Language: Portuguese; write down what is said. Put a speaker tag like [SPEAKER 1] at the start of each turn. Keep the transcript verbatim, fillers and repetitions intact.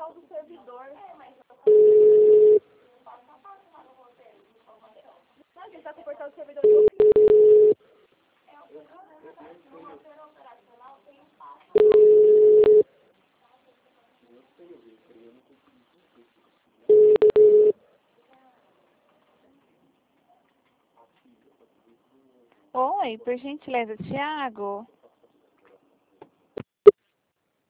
[SPEAKER 1] do servidor. Não, a gente tá com o portal do servidor.
[SPEAKER 2] Oi, por gentileza, Thiago.